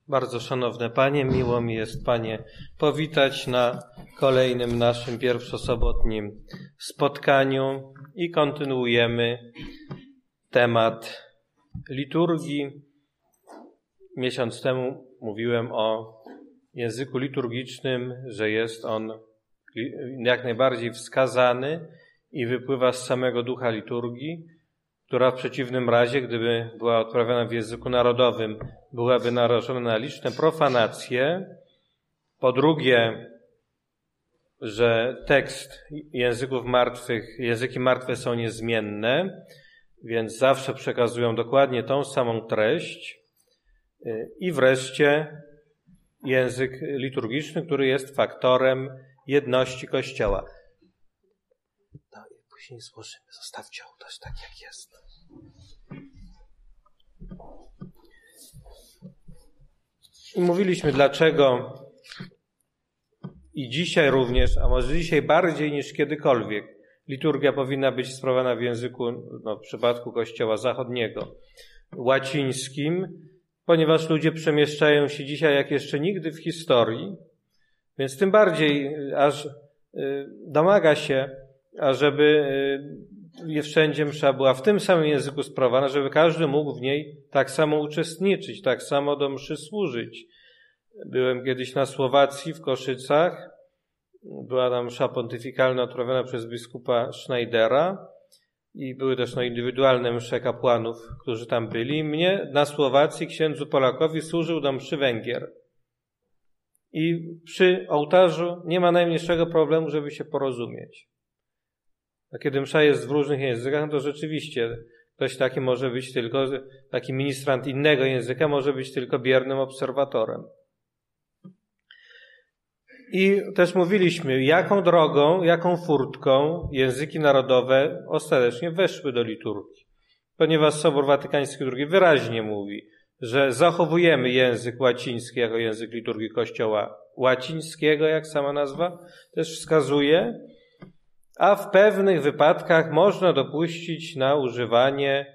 Bardzo szanowne Panie, miło mi jest Panie powitać na kolejnym naszym pierwszosobotnim spotkaniu i kontynuujemy temat liturgii. Miesiąc temu mówiłem o języku liturgicznym, że jest on jak najbardziej wskazany i wypływa z samego ducha liturgii, która w przeciwnym razie, gdyby była odprawiana w języku narodowym, byłaby narażona na liczne profanacje. Po drugie, że tekst języków martwych, języki martwe są niezmienne, więc zawsze przekazują dokładnie tą samą treść. I wreszcie język liturgiczny, który jest faktorem jedności Kościoła. No i później złożymy, zostawcie ołtarz tak jak jest. I mówiliśmy dlaczego i dzisiaj również, a może dzisiaj bardziej niż kiedykolwiek, liturgia powinna być sprawowana w języku, w przypadku Kościoła zachodniego, łacińskim, ponieważ ludzie przemieszczają się dzisiaj jak jeszcze nigdy w historii, więc tym bardziej aż domaga się, ażeby wszędzie msza była w tym samym języku sprawowana, żeby każdy mógł w niej tak samo uczestniczyć, tak samo do mszy służyć. Byłem kiedyś na Słowacji, w Koszycach. Była tam msza pontyfikalna odprawiona przez biskupa Schneidera i były też indywidualne msze kapłanów, którzy tam byli. Mnie na Słowacji księdzu Polakowi służył do mszy Węgier. I przy ołtarzu nie ma najmniejszego problemu, żeby się porozumieć. A kiedy msza jest w różnych językach, to rzeczywiście ktoś taki może być tylko, taki ministrant innego języka może być tylko biernym obserwatorem. I też mówiliśmy, jaką drogą, jaką furtką języki narodowe ostatecznie weszły do liturgii. Ponieważ Sobór Watykański II wyraźnie mówi, że zachowujemy język łaciński jako język liturgii Kościoła łacińskiego, jak sama nazwa też wskazuje, a w pewnych wypadkach można dopuścić na używanie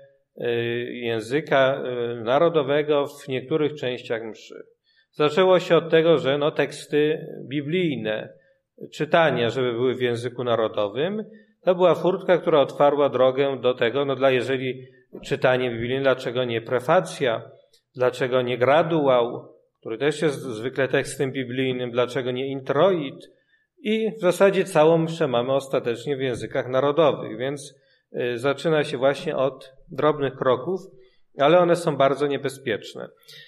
języka narodowego w niektórych częściach mszy. Zaczęło się od tego, że teksty biblijne, czytania, żeby były w języku narodowym, to była furtka, która otwarła drogę do tego, jeżeli czytanie biblijne, dlaczego nie prefacja, dlaczego nie graduał, który też jest zwykle tekstem biblijnym, dlaczego nie introit, i w zasadzie całą mszę mamy ostatecznie w językach narodowych, więc zaczyna się właśnie od drobnych kroków, ale one są bardzo niebezpieczne.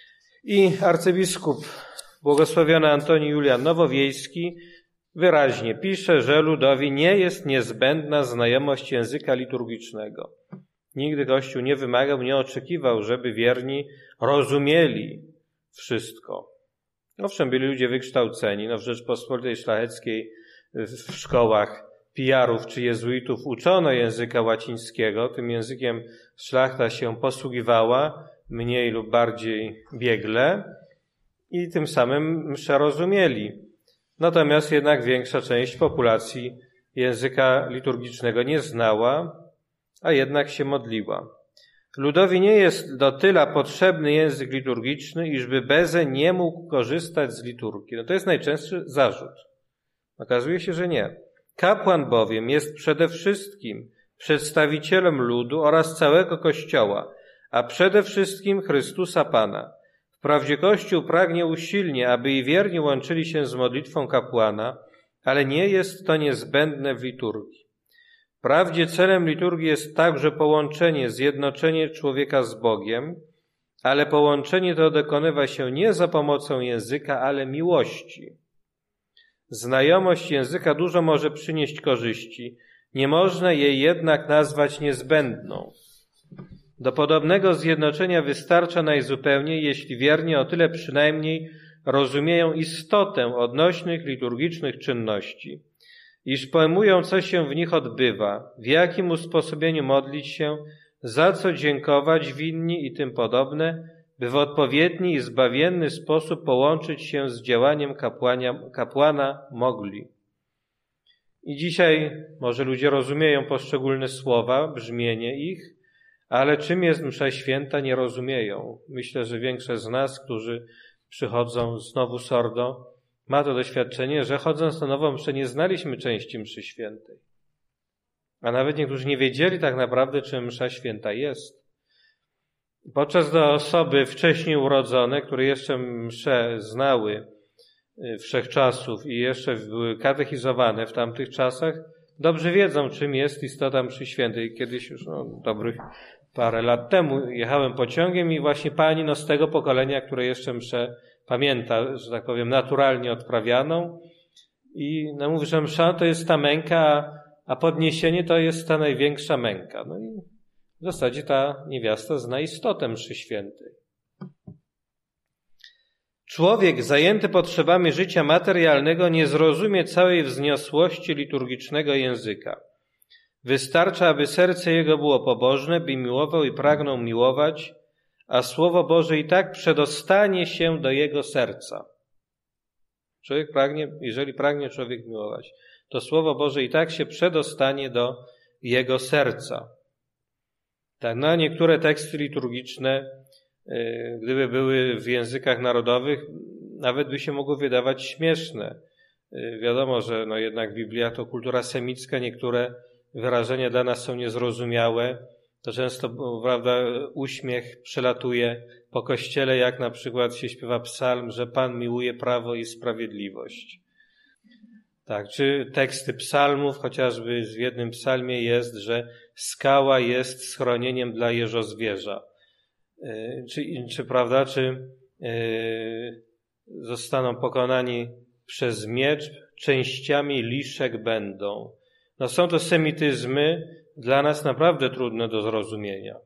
I arcybiskup błogosławiony Antoni Julian Nowowiejski wyraźnie pisze, że ludowi nie jest niezbędna znajomość języka liturgicznego. Nigdy Kościół nie wymagał, nie oczekiwał, żeby wierni rozumieli wszystko. Owszem, byli ludzie wykształceni, w Rzeczpospolitej Szlacheckiej w szkołach pijarów czy jezuitów uczono języka łacińskiego, tym językiem szlachta się posługiwała, mniej lub bardziej biegle i tym samym mszę rozumieli. Natomiast jednak większa część populacji języka liturgicznego nie znała, a jednak się modliła. Ludowi nie jest do tyle potrzebny język liturgiczny, iżby beze nie mógł korzystać z liturgii. To jest najczęstszy zarzut. Okazuje się, że nie. Kapłan bowiem jest przede wszystkim przedstawicielem ludu oraz całego Kościoła, a przede wszystkim Chrystusa Pana. Wprawdzie Kościół pragnie usilnie, aby i wierni łączyli się z modlitwą kapłana, ale nie jest to niezbędne w liturgii. Wprawdzie celem liturgii jest także połączenie, zjednoczenie człowieka z Bogiem, ale połączenie to dokonywa się nie za pomocą języka, ale miłości. Znajomość języka dużo może przynieść korzyści, nie można jej jednak nazwać niezbędną. Do podobnego zjednoczenia wystarcza najzupełniej, jeśli wierni o tyle przynajmniej rozumieją istotę odnośnych liturgicznych czynności, iż pojmują, co się w nich odbywa, w jakim usposobieniu modlić się, za co dziękować winni i tym podobne, by w odpowiedni i zbawienny sposób połączyć się z działaniem kapłana mogli. I dzisiaj może ludzie rozumieją poszczególne słowa, brzmienie ich, ale czym jest msza święta, nie rozumieją. Myślę, że większość z nas, którzy przychodzą znowu sordo, ma to doświadczenie, że chodząc na nową mszę nie znaliśmy części mszy świętej. A nawet niektórzy nie wiedzieli tak naprawdę, czym msza święta jest. Podczas gdy osoby wcześniej urodzone, które jeszcze mszę znały wszechczasów i jeszcze były katechizowane w tamtych czasach, dobrze wiedzą, czym jest istota mszy świętej. Kiedyś już dobrych parę lat temu jechałem pociągiem i właśnie pani z tego pokolenia, które jeszcze mszę pamięta, że tak powiem, naturalnie odprawianą i mówi, że msza to jest ta męka, a podniesienie to jest ta największa męka. No i w zasadzie ta niewiasta zna istotę mszy świętej. Człowiek zajęty potrzebami życia materialnego nie zrozumie całej wzniosłości liturgicznego języka. Wystarcza, aby serce jego było pobożne, by miłował i pragnął miłować, a Słowo Boże i tak przedostanie się do jego serca. Jeżeli pragnie człowiek miłować, to Słowo Boże i tak się przedostanie do jego serca. Tak, niektóre teksty liturgiczne, gdyby były w językach narodowych, nawet by się mogły wydawać śmieszne. Wiadomo, że jednak Biblia to kultura semicka, niektóre wyrażenia dla nas są niezrozumiałe. To często, prawda, uśmiech przelatuje po kościele, jak na przykład się śpiewa psalm, że Pan miłuje prawo i sprawiedliwość. Tak, czy teksty psalmów, chociażby w jednym psalmie jest, że skała jest schronieniem dla jeżozwierza. Czy zostaną pokonani przez miecz, częściami liszek będą. Są to semityzmy dla nas naprawdę trudne do zrozumienia.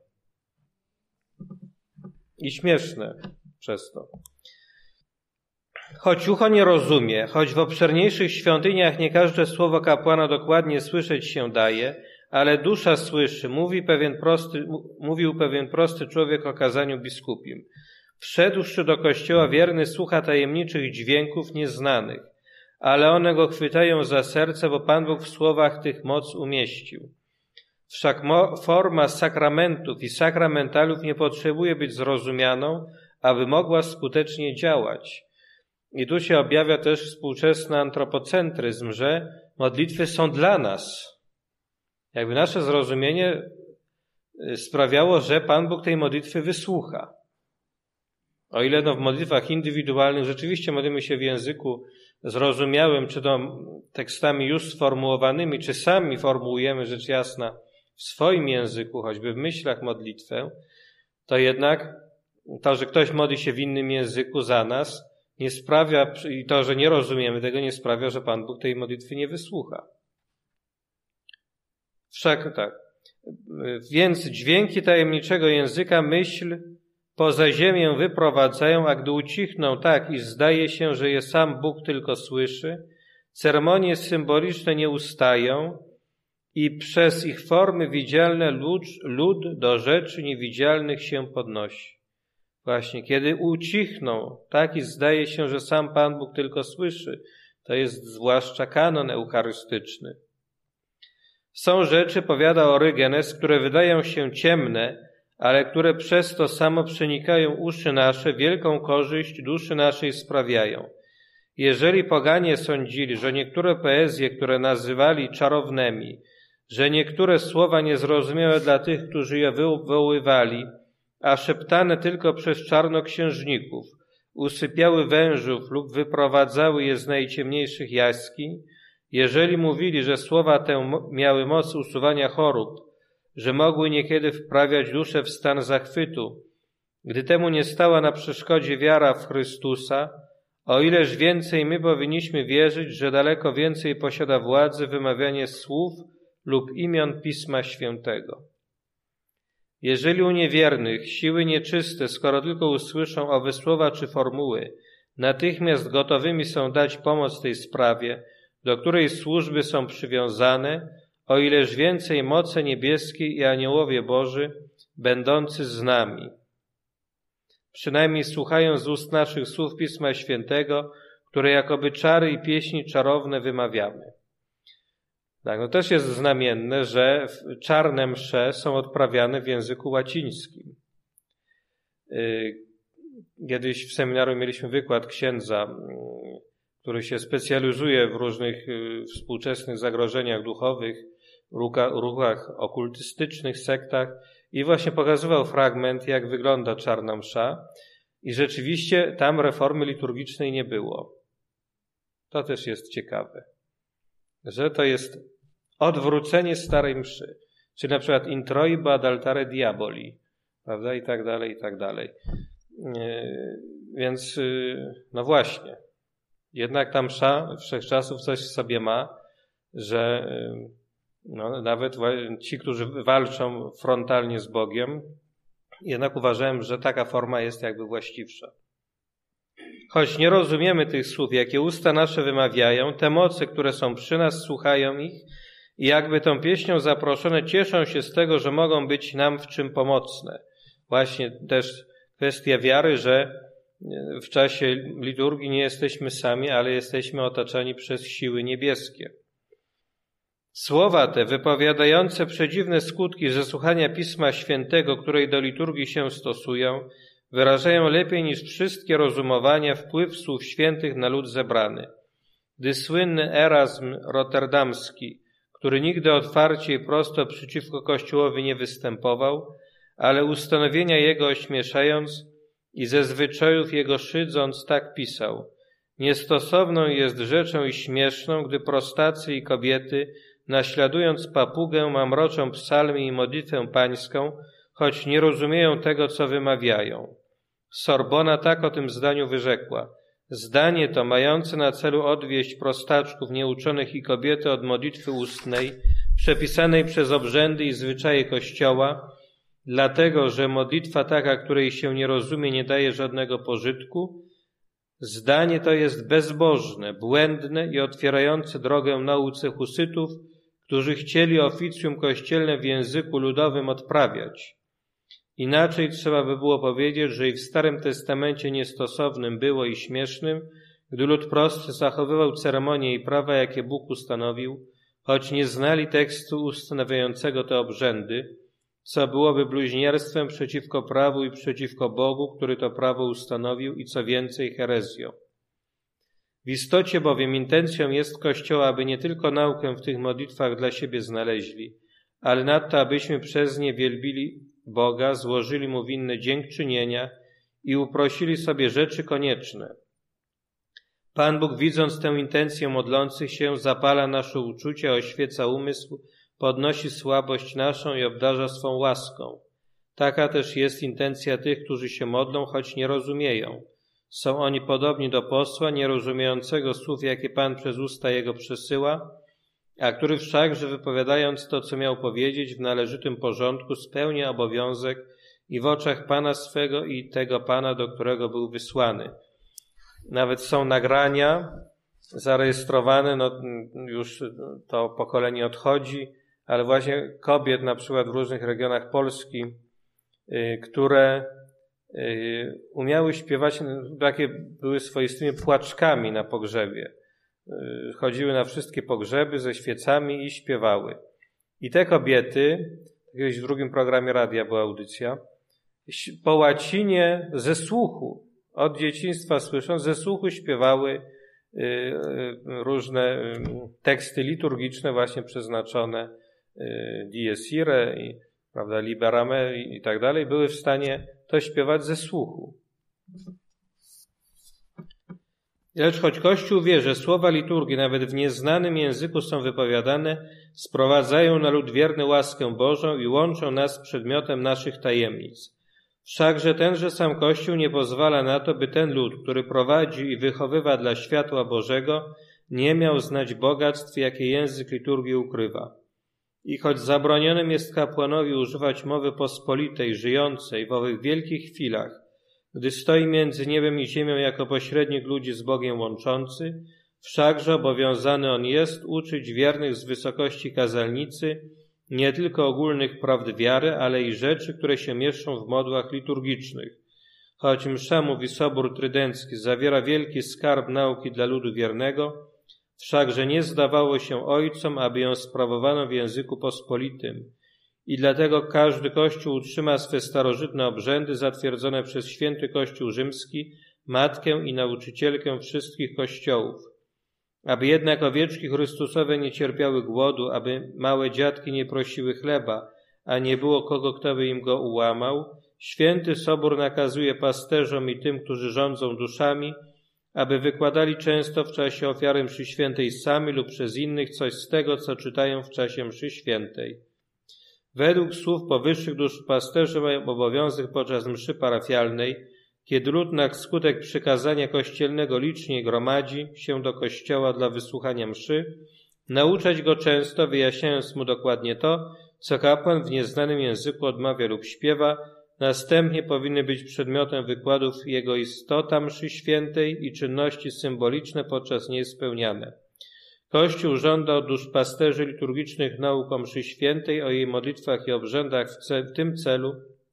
I śmieszne przez to. Choć ucho nie rozumie, choć w obszerniejszych świątyniach nie każde słowo kapłana dokładnie słyszeć się daje, ale dusza słyszy, mówił pewien prosty człowiek o kazaniu biskupim. Wszedłszy do kościoła, wierny słucha tajemniczych dźwięków nieznanych, ale one go chwytają za serce, bo Pan Bóg w słowach tych moc umieścił. Wszak forma sakramentów i sakramentalów nie potrzebuje być zrozumianą, aby mogła skutecznie działać. I tu się objawia też współczesny antropocentryzm, że modlitwy są dla nas. Jakby nasze zrozumienie sprawiało, że Pan Bóg tej modlitwy wysłucha. O ile w modlitwach indywidualnych rzeczywiście modlimy się w języku zrozumiałym, czy to tekstami już sformułowanymi, czy sami formułujemy rzecz jasna w swoim języku, choćby w myślach modlitwę, to jednak to, że ktoś modli się w innym języku za nas, nie sprawia, i to, że nie rozumiemy tego, nie sprawia, że Pan Bóg tej modlitwy nie wysłucha. Wszak tak. Więc dźwięki tajemniczego języka myśl poza ziemię wyprowadzają, a gdy ucichną tak, iż zdaje się, że je sam Bóg tylko słyszy, ceremonie symboliczne nie ustają i przez ich formy widzialne lud do rzeczy niewidzialnych się podnosi. Właśnie, kiedy ucichną, tak i zdaje się, że sam Pan Bóg tylko słyszy, to jest zwłaszcza kanon eucharystyczny. Są rzeczy, powiada Orygenes, które wydają się ciemne, ale które przez to samo przenikają uszy nasze, wielką korzyść duszy naszej sprawiają. Jeżeli poganie sądzili, że niektóre poezje, które nazywali czarownymi, że niektóre słowa niezrozumiałe dla tych, którzy je wywoływali, a szeptane tylko przez czarnoksiężników, usypiały wężów lub wyprowadzały je z najciemniejszych jaskiń, jeżeli mówili, że słowa te miały moc usuwania chorób, że mogły niekiedy wprawiać duszę w stan zachwytu, gdy temu nie stała na przeszkodzie wiara w Chrystusa, o ileż więcej my powinniśmy wierzyć, że daleko więcej posiada władzy wymawianie słów lub imion Pisma Świętego. Jeżeli u niewiernych siły nieczyste, skoro tylko usłyszą owe słowa czy formuły, natychmiast gotowymi są dać pomoc tej sprawie, do której służby są przywiązane, o ileż więcej moce niebieskie i aniołowie Boży, będący z nami. Przynajmniej słuchają z ust naszych słów Pisma Świętego, które jakoby czary i pieśni czarowne wymawiamy. Tak, też jest znamienne, że czarne msze są odprawiane w języku łacińskim. Kiedyś w seminarium mieliśmy wykład księdza, który się specjalizuje w różnych współczesnych zagrożeniach duchowych, ruchach okultystycznych, sektach i właśnie pokazywał fragment, jak wygląda czarna msza i rzeczywiście tam reformy liturgicznej nie było. To też jest ciekawe, że to jest odwrócenie starej mszy, czyli na przykład introibo ad altare diaboli, prawda, i tak dalej, i tak dalej. Więc no właśnie, jednak ta msza wszechczasów coś w sobie ma, że no, nawet ci, którzy walczą frontalnie z Bogiem, jednak uważałem, że taka forma jest jakby właściwsza. Choć nie rozumiemy tych słów, jakie usta nasze wymawiają, te moce, które są przy nas, słuchają ich i jakby tą pieśnią zaproszone cieszą się z tego, że mogą być nam w czym pomocne. Właśnie też kwestia wiary, że w czasie liturgii nie jesteśmy sami, ale jesteśmy otaczani przez siły niebieskie. Słowa te, wypowiadające przedziwne skutki ze słuchania Pisma Świętego, której do liturgii się stosują, wyrażają lepiej niż wszystkie rozumowania wpływ słów świętych na lud zebrany. Gdy słynny Erazm Rotterdamski, który nigdy otwarcie i prosto przeciwko Kościołowi nie występował, ale ustanowienia jego ośmieszając i ze zwyczajów jego szydząc, tak pisał: niestosowną jest rzeczą i śmieszną, gdy prostacy i kobiety, naśladując papugę, mamroczą psalmy i modlitwę pańską, choć nie rozumieją tego, co wymawiają. Sorbona tak o tym zdaniu wyrzekła: zdanie to, mające na celu odwieść prostaczków nieuczonych i kobiety od modlitwy ustnej, przepisanej przez obrzędy i zwyczaje Kościoła, dlatego, że modlitwa taka, której się nie rozumie, nie daje żadnego pożytku, zdanie to jest bezbożne, błędne i otwierające drogę nauce husytów, którzy chcieli oficjum kościelne w języku ludowym odprawiać. Inaczej trzeba by było powiedzieć, że i w Starym Testamencie niestosownym było i śmiesznym, gdy lud prosty zachowywał ceremonie i prawa, jakie Bóg ustanowił, choć nie znali tekstu ustanawiającego te obrzędy, co byłoby bluźnierstwem przeciwko prawu i przeciwko Bogu, który to prawo ustanowił, i co więcej herezją. W istocie bowiem intencją jest Kościoła, aby nie tylko naukę w tych modlitwach dla siebie znaleźli, ale nadto abyśmy przez nie wielbili Boga, złożyli Mu winne dziękczynienia i uprosili sobie rzeczy konieczne. Pan Bóg, widząc tę intencję modlących się, zapala nasze uczucia, oświeca umysł, podnosi słabość naszą i obdarza swą łaską. Taka też jest intencja tych, którzy się modlą, choć nie rozumieją. Są oni podobni do posła, nierozumiejącego słów, jakie Pan przez usta jego przesyła, a który wszakże, wypowiadając to, co miał powiedzieć, w należytym porządku spełnia obowiązek i w oczach Pana swego i tego Pana, do którego był wysłany. Nawet są nagrania zarejestrowane, no już to pokolenie odchodzi, ale właśnie kobiet na przykład w różnych regionach Polski, które umiały śpiewać, takie były swoistymi płaczkami na pogrzebie. Chodziły na wszystkie pogrzeby ze świecami i śpiewały. I te kobiety, kiedyś w drugim programie radia była audycja, po łacinie ze słuchu, od dzieciństwa słysząc, ze słuchu śpiewały różne teksty liturgiczne właśnie przeznaczone Dies Irae, prawda, Liberame i tak dalej, były w stanie to śpiewać ze słuchu. Lecz choć Kościół wie, że słowa liturgii nawet w nieznanym języku są wypowiadane, sprowadzają na lud wierny łaskę Bożą i łączą nas z przedmiotem naszych tajemnic. Wszakże tenże sam Kościół nie pozwala na to, by ten lud, który prowadzi i wychowywa dla światła Bożego, nie miał znać bogactw, jakie język liturgii ukrywa. I choć zabronionym jest kapłanowi używać mowy pospolitej, żyjącej w owych wielkich chwilach, gdy stoi między niebem i ziemią jako pośrednik ludzi z Bogiem łączący, wszakże obowiązany on jest uczyć wiernych z wysokości kazalnicy nie tylko ogólnych prawd wiary, ale i rzeczy, które się mieszczą w modłach liturgicznych. Choć msza, mówi Sobór Trydencki, zawiera wielki skarb nauki dla ludu wiernego, wszakże nie zdawało się ojcom, aby ją sprawowano w języku pospolitym i dlatego każdy Kościół utrzyma swe starożytne obrzędy zatwierdzone przez święty Kościół rzymski, matkę i nauczycielkę wszystkich kościołów. Aby jednak owieczki Chrystusowe nie cierpiały głodu, aby małe dziatki nie prosiły chleba, a nie było kogo, kto by im go ułamał, święty Sobór nakazuje pasterzom i tym, którzy rządzą duszami, aby wykładali często w czasie ofiary mszy świętej sami lub przez innych coś z tego, co czytają w czasie mszy świętej. Według słów powyższych duszpasterze mają obowiązek podczas mszy parafialnej, kiedy lud na skutek przykazania kościelnego licznie gromadzi się do kościoła dla wysłuchania mszy, nauczać go często, wyjaśniając mu dokładnie to, co kapłan w nieznanym języku odmawia lub śpiewa. Następnie powinny być przedmiotem wykładów jego istota mszy świętej i czynności symboliczne podczas niej spełniane. Kościół żąda od duszpasterzy liturgicznych nauk o mszy świętej, o jej modlitwach i obrzędach w tym celu,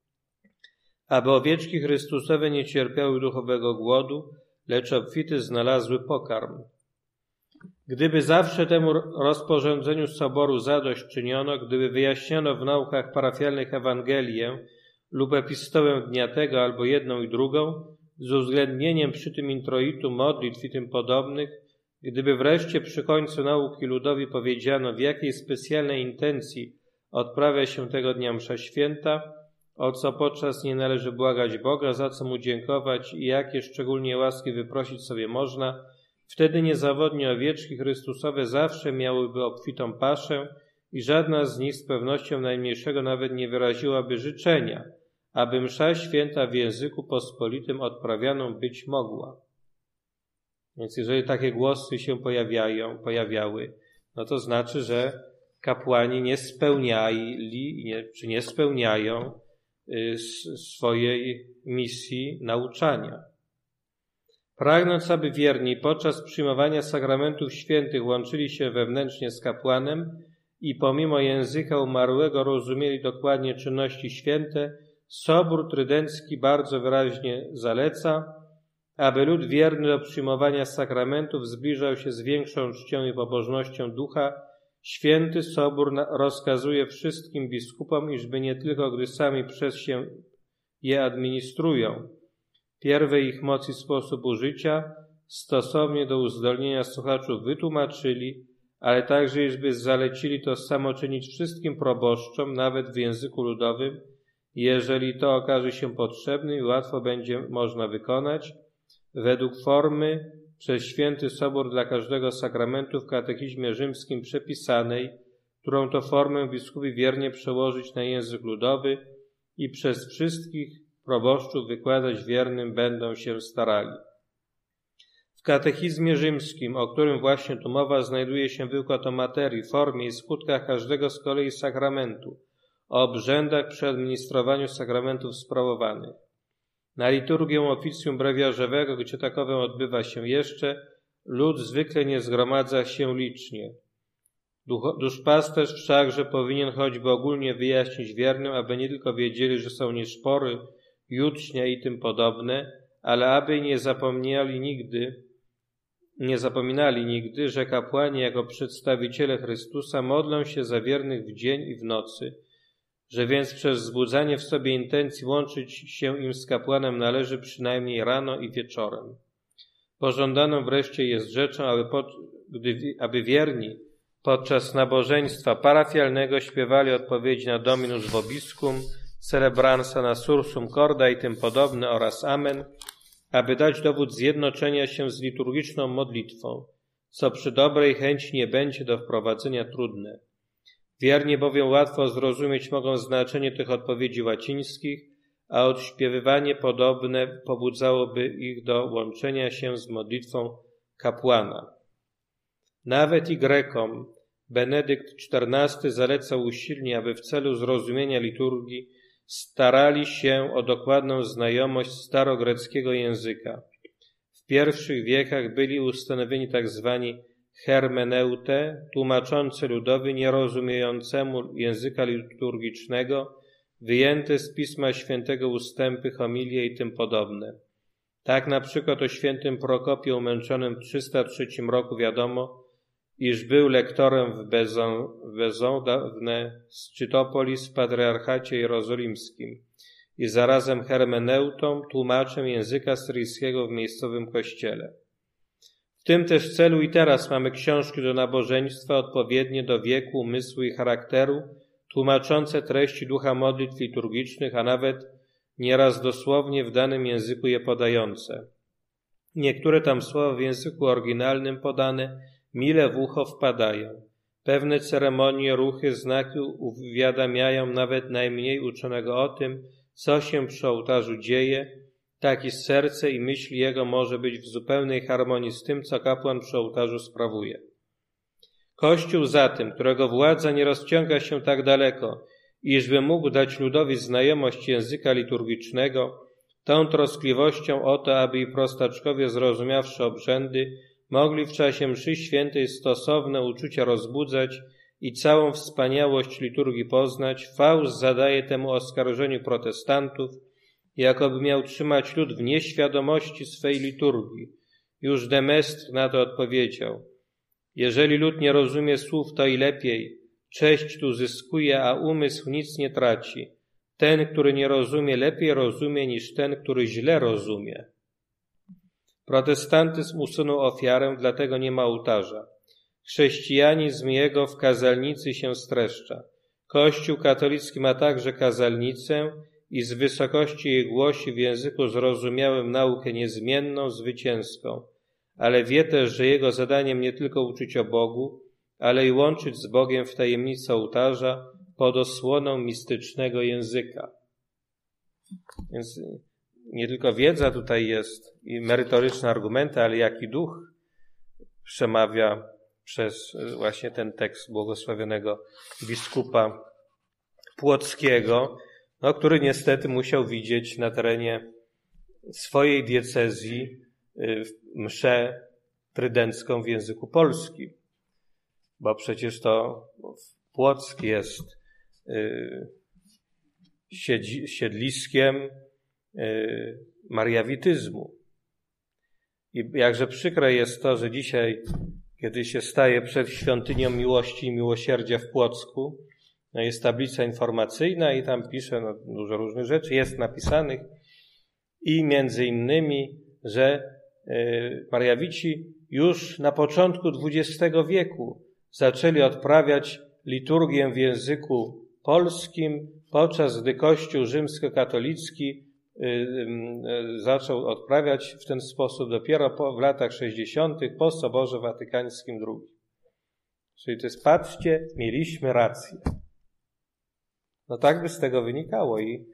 aby owieczki Chrystusowe nie cierpiały duchowego głodu, lecz obfity znalazły pokarm. Gdyby zawsze temu rozporządzeniu Soboru zadośćczyniono, gdyby wyjaśniono w naukach parafialnych Ewangelię lub epistołę dnia tego albo jedną i drugą, z uwzględnieniem przy tym introitu, modlitw i tym podobnych, gdyby wreszcie przy końcu nauki ludowi powiedziano, w jakiej specjalnej intencji odprawia się tego dnia msza święta, o co podczas niej należy błagać Boga, za co mu dziękować i jakie szczególnie łaski wyprosić sobie można, wtedy niezawodnie owieczki Chrystusowe zawsze miałyby obfitą paszę i żadna z nich z pewnością najmniejszego nawet nie wyraziłaby życzenia, aby msza święta w języku pospolitym odprawianą być mogła. Więc jeżeli takie głosy się pojawiały, no to znaczy, że kapłani nie spełniali, czy nie spełniają swojej misji nauczania. Pragnąc, aby wierni podczas przyjmowania sakramentów świętych łączyli się wewnętrznie z kapłanem i pomimo języka umarłego rozumieli dokładnie czynności święte, Sobór Trydencki bardzo wyraźnie zaleca, aby lud wierny do przyjmowania sakramentów zbliżał się z większą czcią i pobożnością ducha. Święty Sobór rozkazuje wszystkim biskupom, iżby nie tylko gdy sami przez się je administrują, pierwej ich moc i sposób użycia stosownie do uzdolnienia słuchaczów wytłumaczyli, ale także iżby zalecili to samo czynić wszystkim proboszczom, nawet w języku ludowym, jeżeli to okaże się potrzebne i łatwo będzie można wykonać, według formy przez Święty Sobór dla każdego sakramentu w katechizmie rzymskim przepisanej, którą to formę biskupi wiernie przełożyć na język ludowy i przez wszystkich proboszczów wykładać wiernym będą się starali. W katechizmie rzymskim, o którym właśnie tu mowa, znajduje się wykład o materii, formie i skutkach każdego z kolei sakramentu, o obrzędach przy administrowaniu sakramentów sprawowanych. Na liturgię oficjum brewiarzowego, gdzie takowe odbywa się jeszcze, lud zwykle nie zgromadza się licznie. Duszpasterz wszakże powinien choćby ogólnie wyjaśnić wiernym, aby nie tylko wiedzieli, że są nieszpory, jucznia i tym podobne, ale aby nie zapominali nigdy, że kapłani jako przedstawiciele Chrystusa modlą się za wiernych w dzień i w nocy, że więc przez wzbudzanie w sobie intencji łączyć się im z kapłanem należy przynajmniej rano i wieczorem. Pożądaną wreszcie jest rzeczą, aby wierni podczas nabożeństwa parafialnego śpiewali odpowiedzi na Dominus vobiscum, celebransa na sursum corda i tym podobne oraz amen, aby dać dowód zjednoczenia się z liturgiczną modlitwą, co przy dobrej chęci nie będzie do wprowadzenia trudne. Wierni bowiem łatwo zrozumieć mogą znaczenie tych odpowiedzi łacińskich, a odśpiewywanie podobne pobudzałoby ich do łączenia się z modlitwą kapłana. Nawet i Grekom Benedykt XIV zalecał usilnie, aby w celu zrozumienia liturgii starali się o dokładną znajomość starogreckiego języka. W pierwszych wiekach byli ustanowieni tzw. hermeneute, tłumaczący ludowi nierozumiejącemu języka liturgicznego, wyjęte z Pisma Świętego ustępy, homilie i tym podobne. Tak na przykład o świętym Prokopie umęczonym w 303 roku wiadomo, iż był lektorem w Bezon dawne Scytopolis w patriarchacie jerozolimskim i zarazem hermeneutą, tłumaczem języka syryjskiego w miejscowym kościele. W tym też celu i teraz mamy książki do nabożeństwa odpowiednie do wieku, umysłu i charakteru, tłumaczące treści ducha modlitw liturgicznych, a nawet nieraz dosłownie w danym języku je podające. Niektóre tam słowa w języku oryginalnym podane mile w ucho wpadają. Pewne ceremonie, ruchy, znaki uwiadamiają nawet najmniej uczonego o tym, co się przy ołtarzu dzieje, tak i serce i myśl jego może być w zupełnej harmonii z tym, co kapłan przy ołtarzu sprawuje. Kościół zatem, którego władza nie rozciąga się tak daleko, iżby mógł dać ludowi znajomość języka liturgicznego, tą troskliwością o to, aby i prostaczkowie, zrozumiawszy obrzędy, mogli w czasie mszy świętej stosowne uczucia rozbudzać i całą wspaniałość liturgii poznać, Faust zadaje temu oskarżeniu protestantów, jakoby miał trzymać lud w nieświadomości swej liturgii. Już Demestr na to odpowiedział: jeżeli lud nie rozumie słów, to i lepiej. Cześć tu zyskuje, a umysł nic nie traci. Ten, który nie rozumie, lepiej rozumie niż ten, który źle rozumie. Protestantyzm usunął ofiarę, dlatego nie ma ołtarza. Chrześcijanizm jego w kazalnicy się streszcza. Kościół katolicki ma także kazalnicę i z wysokości jej głosi w języku zrozumiałym naukę niezmienną, zwycięską, ale wie też, że jego zadaniem nie tylko uczyć o Bogu, ale i łączyć z Bogiem w tajemnicy ołtarza pod osłoną mistycznego języka. Więc nie tylko wiedza tutaj jest i merytoryczne argumenty, ale jak i duch przemawia przez właśnie ten tekst błogosławionego biskupa płockiego, który niestety musiał widzieć na terenie swojej diecezji mszę trydencką w języku polskim, bo przecież to Płock jest siedliskiem mariawityzmu. I jakże przykre jest to, że dzisiaj, kiedy się staje przed świątynią miłości i miłosierdzia w Płocku, jest tablica informacyjna i tam pisze dużo różnych rzeczy, jest napisanych i między innymi, że Mariawici już na początku XX wieku zaczęli odprawiać liturgię w języku polskim, podczas gdy Kościół rzymskokatolicki zaczął odprawiać w ten sposób dopiero w latach 60. po Soborze Watykańskim II. Czyli to jest, patrzcie, mieliśmy rację. No tak by z tego wynikało i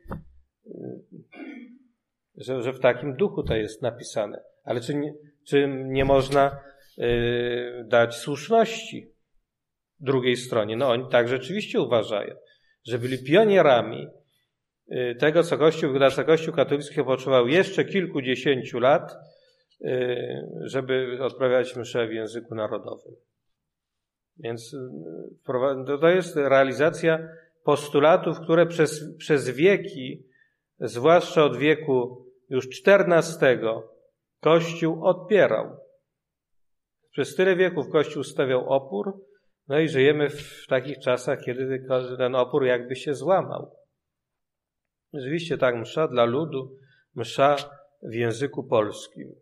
że w takim duchu to jest napisane. Ale czy nie można dać słuszności drugiej stronie? No oni tak rzeczywiście uważają, że byli pionierami tego, co Kościół katolicki potrzebował jeszcze kilkudziesięciu lat, żeby odprawiać mszę w języku narodowym. Więc to jest realizacja postulatów, które przez wieki, zwłaszcza od wieku już XIV, Kościół odpierał. Przez tyle wieków Kościół stawiał opór, no i żyjemy w takich czasach, kiedy ten opór jakby się złamał. Rzeczywiście tak, msza dla ludu, msza w języku polskim.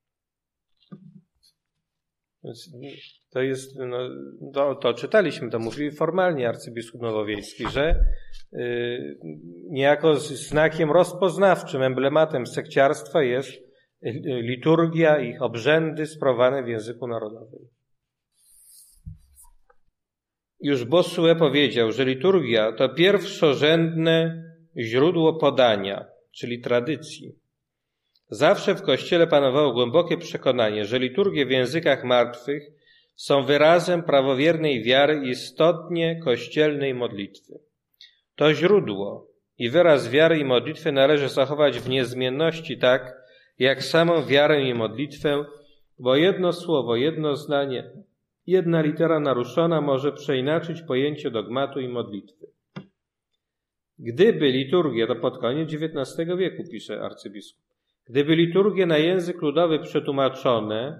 Więc to jest, to czytaliśmy, to mówił formalnie arcybiskup nowowiejski, że niejako znakiem rozpoznawczym, emblematem sekciarstwa jest liturgia, ich obrzędy sprawowane w języku narodowym. Już Bossuet powiedział, że liturgia to pierwszorzędne źródło podania, czyli tradycji. Zawsze w Kościele panowało głębokie przekonanie, że liturgie w językach martwych są wyrazem prawowiernej wiary i istotnie kościelnej modlitwy. To źródło i wyraz wiary i modlitwy należy zachować w niezmienności tak, jak samą wiarę i modlitwę, bo jedno słowo, jedno zdanie, jedna litera naruszona może przeinaczyć pojęcie dogmatu i modlitwy. Gdyby liturgie, to pod koniec XIX wieku pisze arcybiskup, gdyby liturgie na język ludowy przetłumaczone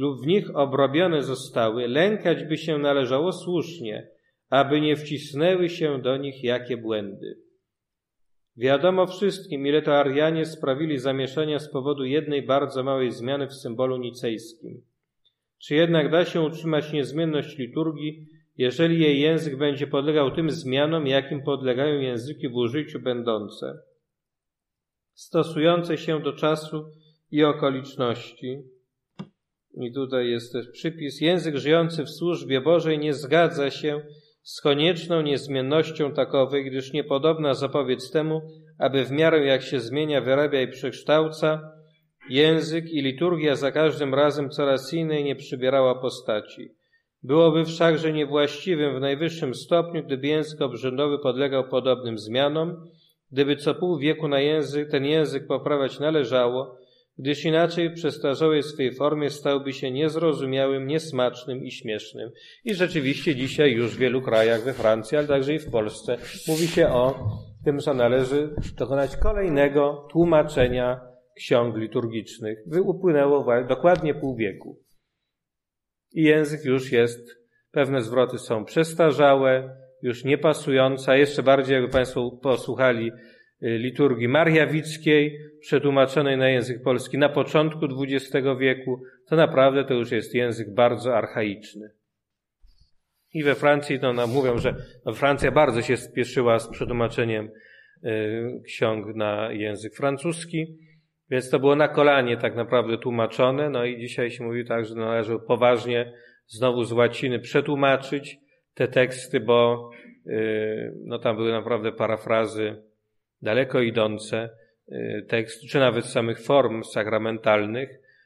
lub w nich obrobione zostały, lękać by się należało słusznie, aby nie wcisnęły się do nich jakie błędy. Wiadomo wszystkim, ile to Arianie sprawili zamieszania z powodu jednej bardzo małej zmiany w symbolu nicejskim. Czy jednak da się utrzymać niezmienność liturgii, jeżeli jej język będzie podlegał tym zmianom, jakim podlegają języki w użyciu będące, stosujące się do czasu i okoliczności? I tutaj jest też przypis. Język żyjący w służbie Bożej nie zgadza się z konieczną niezmiennością takowej, gdyż niepodobna zapowiedz temu, aby w miarę jak się zmienia, wyrabia i przekształca, język i liturgia za każdym razem coraz innej nie przybierała postaci. Byłoby wszakże niewłaściwym w najwyższym stopniu, gdyby język obrzędowy podlegał podobnym zmianom, gdyby co pół wieku ten język poprawiać należało, gdyż inaczej w przestarzałej swej formie stałby się niezrozumiałym, niesmacznym i śmiesznym. I rzeczywiście dzisiaj już w wielu krajach, we Francji, ale także i w Polsce, mówi się o tym, że należy dokonać kolejnego tłumaczenia ksiąg liturgicznych. Upłynęło dokładnie pół wieku. I język już jest, pewne zwroty są przestarzałe, już niepasujące, a jeszcze bardziej, jakby Państwo posłuchali liturgii mariawickiej, przetłumaczonej na język polski na początku XX wieku, to naprawdę to już jest język bardzo archaiczny. I we Francji mówią, że Francja bardzo się spieszyła z przetłumaczeniem ksiąg na język francuski, więc to było na kolanie tak naprawdę tłumaczone, no i dzisiaj się mówi tak, że należy poważnie znowu z łaciny przetłumaczyć te teksty, bo tam były naprawdę parafrazy daleko idące tekstów, czy nawet samych form sakramentalnych.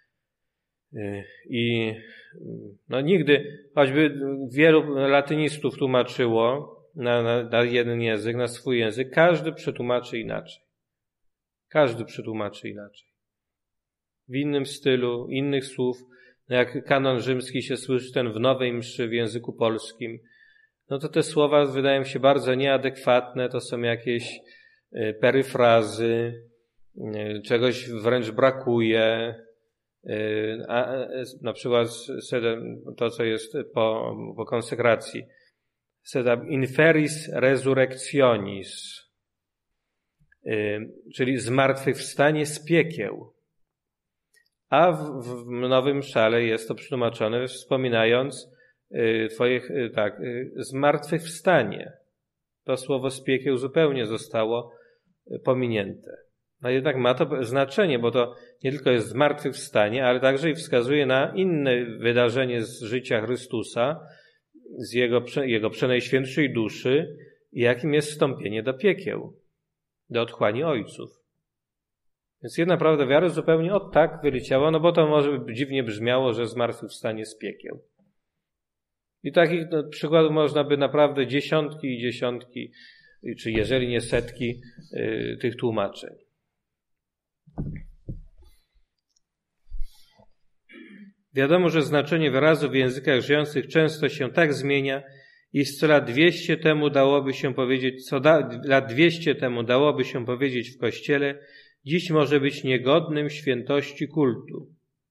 I nigdy, choćby wielu latynistów tłumaczyło na jeden język, na swój język, każdy przetłumaczy inaczej. Każdy przetłumaczy inaczej. W innym stylu, innych słów. Jak kanon rzymski się słyszy ten w nowej mszy w języku polskim, to te słowa wydają się bardzo nieadekwatne, to są jakieś peryfrazy, czegoś wręcz brakuje, a na przykład to, co jest po konsekracji, sedam inferis resurrectionis, czyli zmartwychwstanie z piekieł. A w Nowym Szale jest to przetłumaczone wspominając zmartwychwstanie. To słowo z piekieł zupełnie zostało pominięte. No jednak ma to znaczenie, bo to nie tylko jest zmartwychwstanie, ale także i wskazuje na inne wydarzenie z życia Chrystusa, z Jego przenajświętszej duszy, jakim jest wstąpienie do piekieł, do otchłani ojców. Więc jedna prawda wiary zupełnie od tak wyleciała, bo to może by dziwnie brzmiało, że zmartwychwstanie z piekieł. I takich przykładów można by naprawdę dziesiątki i dziesiątki, czy jeżeli nie setki tych tłumaczeń. Wiadomo, że znaczenie wyrazu w językach żyjących często się tak zmienia, iż co lat 200 temu dałoby się powiedzieć w Kościele, dziś może być niegodnym świętości kultu.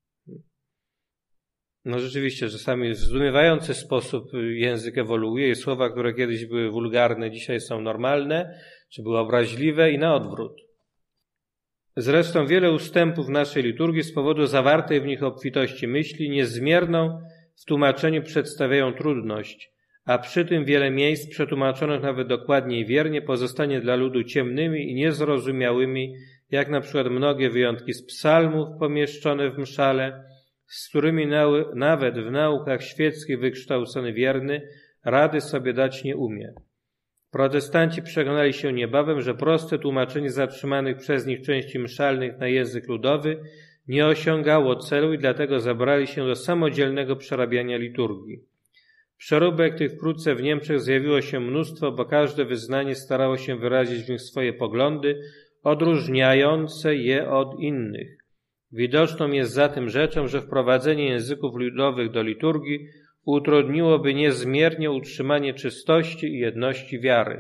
Rzeczywiście, czasami w zdumiewający sposób język ewoluuje i słowa, które kiedyś były wulgarne, dzisiaj są normalne, czy były obraźliwe i na odwrót. Zresztą wiele ustępów w naszej liturgii z powodu zawartej w nich obfitości myśli niezmierną w tłumaczeniu przedstawiają trudność, a przy tym wiele miejsc przetłumaczonych nawet dokładnie i wiernie pozostanie dla ludu ciemnymi i niezrozumiałymi, jak na przykład mnogie wyjątki z psalmów pomieszczone w mszale, z którymi nawet w naukach świeckich wykształcony wierny rady sobie dać nie umie. Protestanci przekonali się niebawem, że proste tłumaczenie zatrzymanych przez nich części mszalnych na język ludowy nie osiągało celu i dlatego zabrali się do samodzielnego przerabiania liturgii. Przeróbek tych wkrótce w Niemczech zjawiło się mnóstwo, bo każde wyznanie starało się wyrazić w nich swoje poglądy, odróżniające je od innych. Widoczną jest zatem rzeczą, że wprowadzenie języków ludowych do liturgii utrudniłoby niezmiernie utrzymanie czystości i jedności wiary.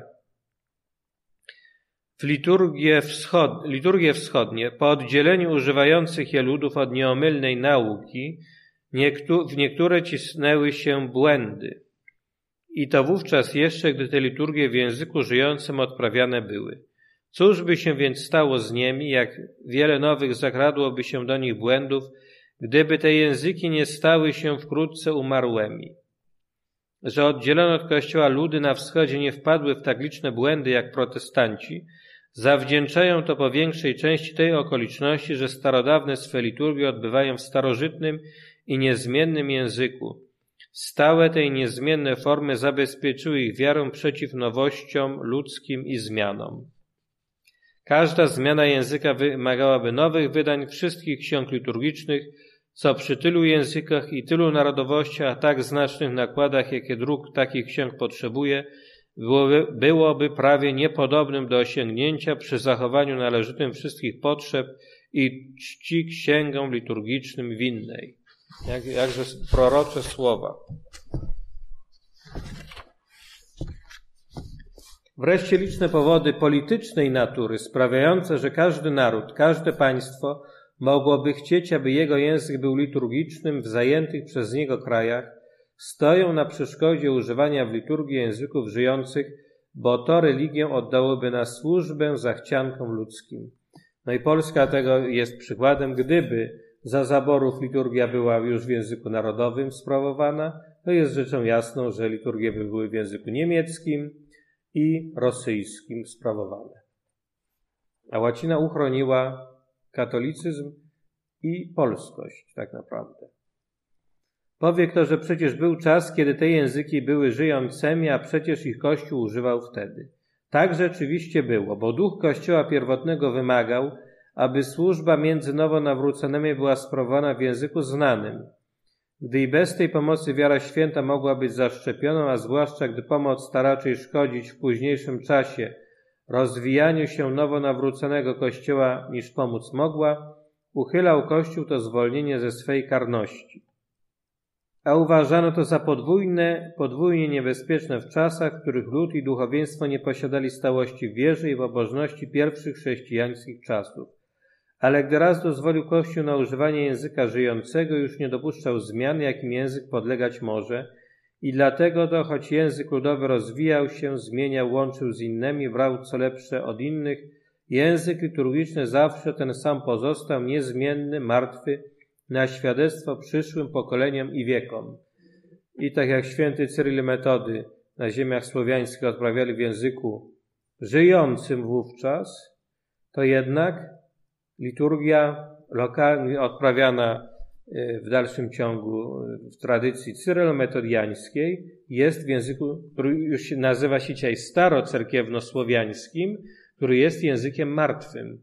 W liturgie wschodnie, po oddzieleniu używających je ludów od nieomylnej nauki, w niektóre cisnęły się błędy. I to wówczas jeszcze, gdy te liturgie w języku żyjącym odprawiane były. Cóż by się więc stało z nimi, jak wiele nowych zakradłoby się do nich błędów, gdyby te języki nie stały się wkrótce umarłymi? Że oddzielone od Kościoła ludy na wschodzie nie wpadły w tak liczne błędy jak protestanci, zawdzięczają to po większej części tej okoliczności, że starodawne swe liturgie odbywają w starożytnym i niezmiennym języku. Stałe te i niezmienne formy zabezpieczyły ich wiarę przeciw nowościom ludzkim i zmianom. Każda zmiana języka wymagałaby nowych wydań wszystkich ksiąg liturgicznych, co przy tylu językach i tylu narodowościach, a tak znacznych nakładach, jakie druk takich ksiąg potrzebuje, byłoby prawie niepodobnym do osiągnięcia przy zachowaniu należytym wszystkich potrzeb i czci księgom liturgicznym winnej. Jakże prorocze słowa. Wreszcie liczne powody politycznej natury sprawiające, że każdy naród, każde państwo mogłoby chcieć, aby jego język był liturgicznym w zajętych przez niego krajach, stoją na przeszkodzie używania w liturgii języków żyjących, bo to religię oddałoby na służbę zachciankom ludzkim. No i Polska tego jest przykładem. Gdyby za zaborów liturgia była już w języku narodowym sprawowana, to jest rzeczą jasną, że liturgie by były w języku niemieckim i rosyjskim sprawowane. A łacina uchroniła katolicyzm i polskość tak naprawdę. Powie kto, że przecież był czas, kiedy te języki były żyjącymi, a przecież ich Kościół używał wtedy. Tak rzeczywiście było, bo duch Kościoła pierwotnego wymagał, aby służba między nowonawróconymi była sprawowana w języku znanym. Gdy i bez tej pomocy wiara święta mogła być zaszczepioną, a zwłaszcza gdy pomoc ta raczej szkodzić w późniejszym czasie rozwijaniu się nowonawróconego Kościoła niż pomóc mogła, uchylał Kościół to zwolnienie ze swej karności. A uważano to za podwójnie niebezpieczne w czasach, w których lud i duchowieństwo nie posiadali stałości w wierze i pobożności pierwszych chrześcijańskich czasów. Ale gdy raz dozwolił Kościół na używanie języka żyjącego, już nie dopuszczał zmian, jakim język podlegać może, i dlatego to, choć język ludowy rozwijał się, zmieniał, łączył z innymi, brał co lepsze od innych, język liturgiczny zawsze ten sam pozostał, niezmienny, martwy, na świadectwo przyszłym pokoleniom i wiekom. I tak jak święty Cyryl Metody na ziemiach słowiańskich odprawiali w języku żyjącym wówczas, to jednak liturgia lokalnie odprawiana w dalszym ciągu w tradycji cyrylometodiańskiej jest w języku, który już nazywa się dzisiaj starocerkiewnosłowiańskim, który jest językiem martwym.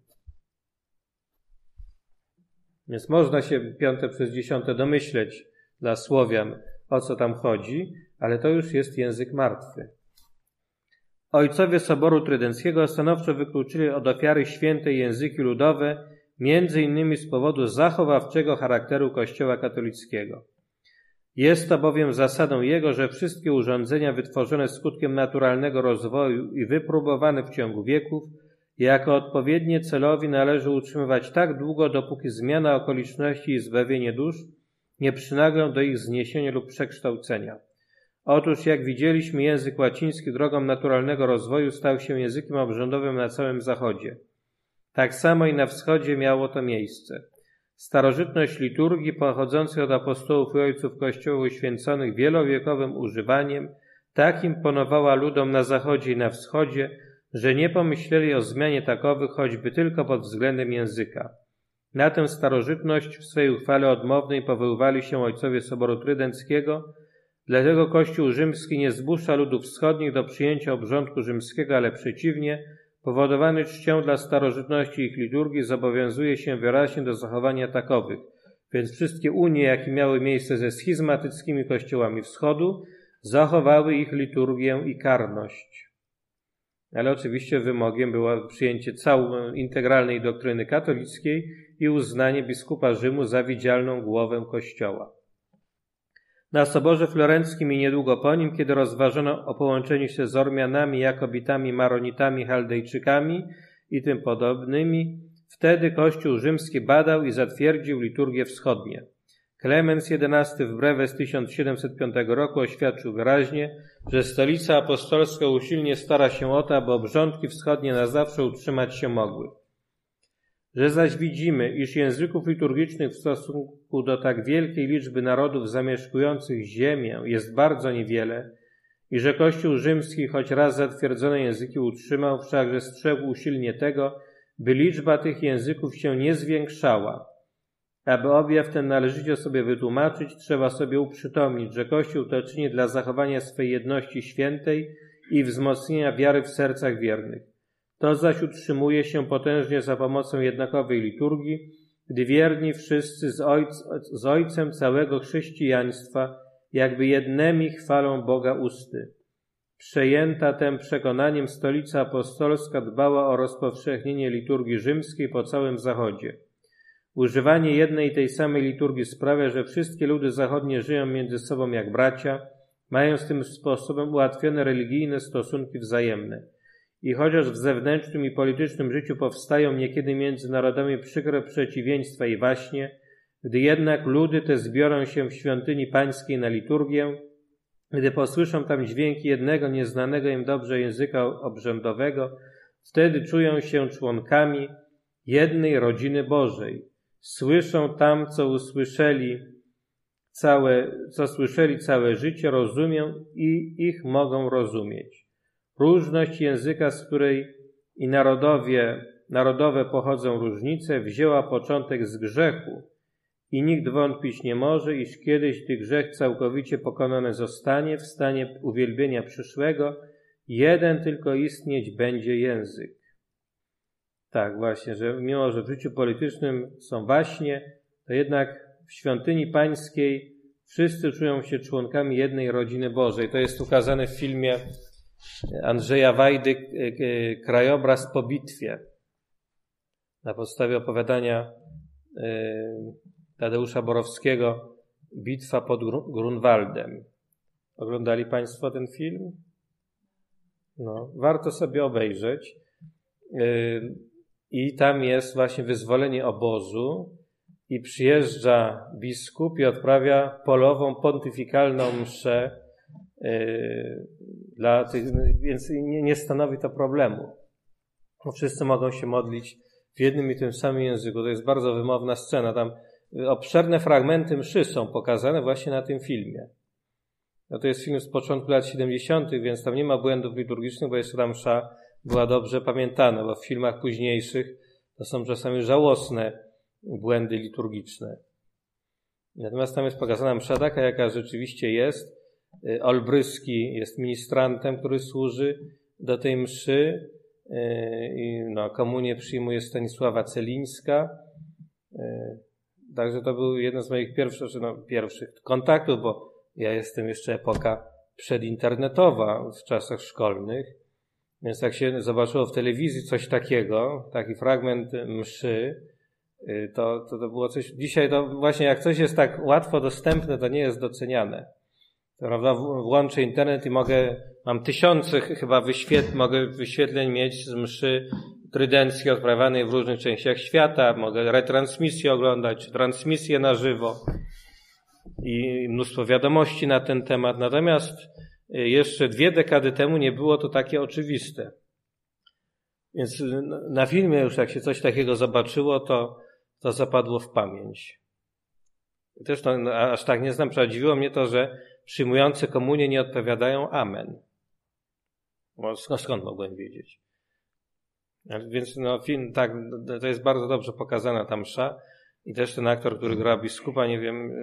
Więc można się 5. przez 10. domyśleć dla Słowian, o co tam chodzi, ale to już jest język martwy. Ojcowie Soboru Trydenckiego stanowczo wykluczyli od ofiary świętej języki ludowe, między innymi z powodu zachowawczego charakteru Kościoła katolickiego. Jest to bowiem zasadą jego, że wszystkie urządzenia wytworzone skutkiem naturalnego rozwoju i wypróbowane w ciągu wieków, jako odpowiednie celowi należy utrzymywać tak długo, dopóki zmiana okoliczności i zbawienie dusz nie przynaglą do ich zniesienia lub przekształcenia. Otóż, jak widzieliśmy, język łaciński drogą naturalnego rozwoju stał się językiem obrzędowym na całym Zachodzie. Tak samo i na wschodzie miało to miejsce. Starożytność liturgii pochodzących od apostołów i ojców Kościoła uświęconych wielowiekowym używaniem tak imponowała ludom na zachodzie i na wschodzie, że nie pomyśleli o zmianie takowych choćby tylko pod względem języka. Na tę starożytność w swej uchwale odmownej powoływali się ojcowie Soboru Trydenckiego, dlatego Kościół rzymski nie zmusza ludów wschodnich do przyjęcia obrządku rzymskiego, ale przeciwnie, powodowany czcią dla starożytności ich liturgii, zobowiązuje się wyraźnie do zachowania takowych, więc wszystkie unie, jakie miały miejsce ze schizmatyckimi kościołami wschodu, zachowały ich liturgię i karność. Ale oczywiście wymogiem było przyjęcie integralnej doktryny katolickiej i uznanie biskupa Rzymu za widzialną głowę Kościoła. Na Soborze Florenckim i niedługo po nim, kiedy rozważono o połączeniu się z Ormianami, Jakobitami, Maronitami, Chaldejczykami i tym podobnymi, wtedy Kościół rzymski badał i zatwierdził liturgie wschodnie. Klemens XI w Breve z 1705 roku oświadczył wyraźnie, że Stolica Apostolska usilnie stara się o to, aby obrządki wschodnie na zawsze utrzymać się mogły. Że zaś widzimy, iż języków liturgicznych w stosunku do tak wielkiej liczby narodów zamieszkujących ziemię jest bardzo niewiele i że Kościół rzymski choć raz zatwierdzone języki utrzymał, wszakże strzegł usilnie tego, by liczba tych języków się nie zwiększała. Aby objaw ten należycie sobie wytłumaczyć, trzeba sobie uprzytomnić, że Kościół to czyni dla zachowania swej jedności świętej i wzmocnienia wiary w sercach wiernych. To zaś utrzymuje się potężnie za pomocą jednakowej liturgii, gdy wierni wszyscy z Ojcem całego chrześcijaństwa jakby jednemi chwalą Boga usty. Przejęta tym przekonaniem Stolica Apostolska dbała o rozpowszechnienie liturgii rzymskiej po całym Zachodzie. Używanie jednej i tej samej liturgii sprawia, że wszystkie ludy zachodnie żyją między sobą jak bracia, mając tym sposobem ułatwione religijne stosunki wzajemne. I chociaż w zewnętrznym i politycznym życiu powstają niekiedy między narodami przykre przeciwieństwa i waśnie, gdy jednak ludy te zbiorą się w świątyni pańskiej na liturgię, gdy posłyszą tam dźwięki jednego nieznanego im dobrze języka obrzędowego, wtedy czują się członkami jednej rodziny Bożej. Słyszą tam, co słyszeli całe życie, rozumią i ich mogą rozumieć. Różność języka, z której i narodowe pochodzą różnice, wzięła początek z grzechu i nikt wątpić nie może, iż kiedyś, gdy grzech całkowicie pokonany zostanie, w stanie uwielbienia przyszłego, jeden tylko istnieć będzie język. Tak, właśnie, że mimo, że w życiu politycznym są waśnie, to jednak w świątyni pańskiej wszyscy czują się członkami jednej rodziny Bożej. To jest ukazane w filmie Andrzeja Wajdy Krajobraz po bitwie. Na podstawie opowiadania Tadeusza Borowskiego Bitwa pod Grunwaldem. Oglądali Państwo ten film? No, warto sobie obejrzeć. I tam jest właśnie wyzwolenie obozu i przyjeżdża biskup i odprawia polową, pontyfikalną mszę dla tych, więc nie stanowi to problemu. Wszyscy mogą się modlić w jednym i tym samym języku. To jest bardzo wymowna scena. Tam obszerne fragmenty mszy są pokazane właśnie na tym filmie. No to jest film z początku lat 70., więc tam nie ma błędów liturgicznych, bo jeszcze ta msza była dobrze pamiętana, bo w filmach późniejszych to są czasami żałosne błędy liturgiczne. Natomiast tam jest pokazana msza taka, jaka rzeczywiście jest. Olbryski jest ministrantem, który służy do tej mszy. Komunię przyjmuje Stanisława Celińska. Także to był jeden z moich pierwszych kontaktów, bo ja jestem jeszcze epoka przedinternetowa w czasach szkolnych. Więc jak się zobaczyło w telewizji coś takiego, taki fragment mszy, to było coś. Dzisiaj to właśnie jak coś jest tak łatwo dostępne, to nie jest doceniane. Prawda? Włączę internet i mam tysiące chyba wyświetleń mieć z mszy trydenckiej odprawianej w różnych częściach świata. Mogę retransmisję oglądać, czy transmisję na żywo i mnóstwo wiadomości na ten temat. Natomiast jeszcze 2 dekady temu nie było to takie oczywiste. Więc na filmie już jak się coś takiego zobaczyło, to zapadło w pamięć. Też aż tak nie znam, dziwiło mnie to, że przyjmujący komunię nie odpowiadają amen. Skąd mogłem wiedzieć? Więc film, tak, to jest bardzo dobrze pokazana ta msza i też ten aktor, który gra biskupa, nie wiem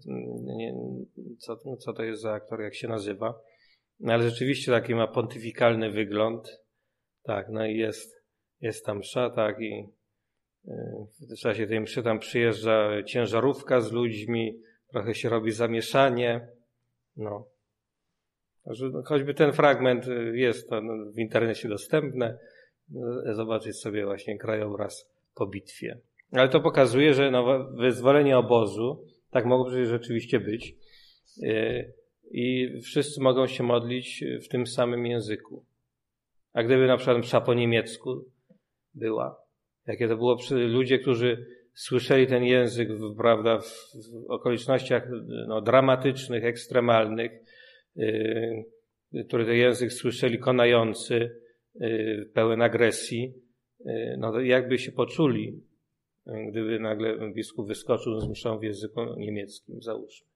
co to jest za aktor, jak się nazywa, ale rzeczywiście taki ma pontyfikalny wygląd. Tak, no i jest tam msza, tak, i w czasie tej mszy tam przyjeżdża ciężarówka z ludźmi, trochę się robi zamieszanie. No. Także choćby ten fragment jest to w internecie dostępne, zobaczyć sobie właśnie krajobraz po bitwie. Ale to pokazuje, że wyzwolenie obozu, tak mogło przecież rzeczywiście być, i wszyscy mogą się modlić w tym samym języku. A gdyby na przykład msza po niemiecku była, jakie to było ludzie, którzy słyszeli ten język, prawda, w okolicznościach dramatycznych, ekstremalnych, który ten język słyszeli konający, pełen agresji, no jakby się poczuli, gdyby nagle biskup wyskoczył z mszą w języku niemieckim, załóżmy.